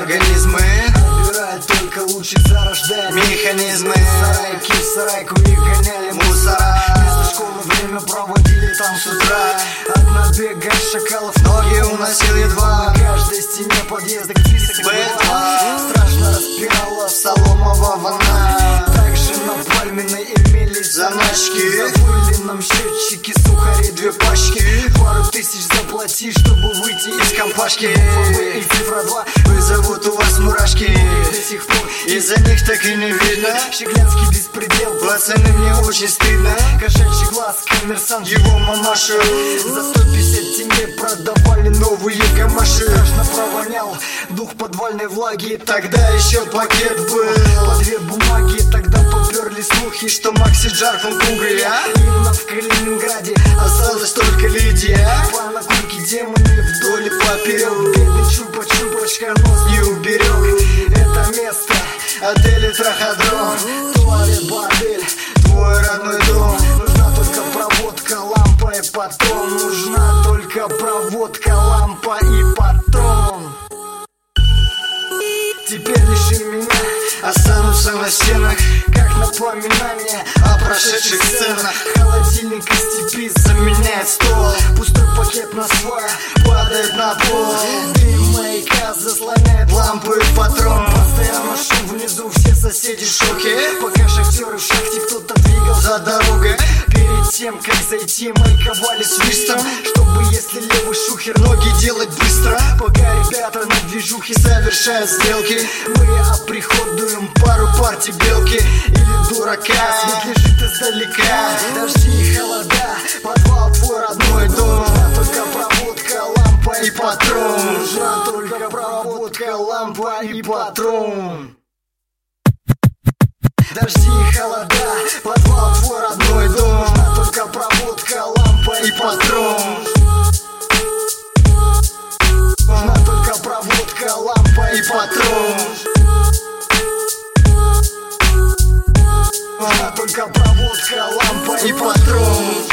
организмы, отбирает только лучше, зарождает механизмы. Сарайки в сарайку их гоняли мусора. Вместо школы время проводили там с утра. Одна бегает шакалов, Ноги уносил едва. на каждой стене подъезда список Б2. страшно распирала Соломова волна. Также на Пальминой имелись Заначки. Забыли нам счетчики, сухари, 2 пачки. Пару тысяч заплати, чтобы выйти из компашки. и цифра 2 Вызовут у вас мурашки, до сих пор. из-за них так и не видно. Щеглянский беспредел, Пацаны, мне очень стыдно. кошачий глаз, коммерсант, Его мамашу за 150 тенге продавали новые гамаши. страшно провонял дух подвальной влаги. Тогда еще пакет был. По 2 бумаги, тогда поперли слухи, Что Макси жарком кугля. именно в Калининграде Осталась только Лидия. по накурке демоны вдоль Вдоль и поперек. бедный чупа-чупочка нос Не уберег. это место. Отель Траходром, Туалет, бордель, твой родной дом. нужна только проводка, лампа и патрон. Нужна только проводка, лампа и патрон. Теперь лиши меня, Останутся на стенах как напоминание о прошедших сценах. Холодильник из степи Заменяет стол, пустой пакет на свай падает на пол. Дым маяка заслоняет Лампы и патрон. постоянно шум внизу, все соседи в шоке. Пока шахтеры в шахте, кто-то двигался За дорогой перед тем, как зайти, майковали свистом, чтобы, если левый шухер, ноги делать быстро. пока ребята на движухе Совершают сделки, мы оприходуем пару партий белки или дурака. свет лежит издалека. Дожди и холода, подвал твой родной дом. Нужна только проводка, лампа И патрон. Нужна только проводка, лампа и патрон. Дожди и холода, подвал твой родной дом. Нужна только проводка, лампа И патрон. Нужна только проводка, лампа И патрон. Нужна только проводка, лампа И патрон.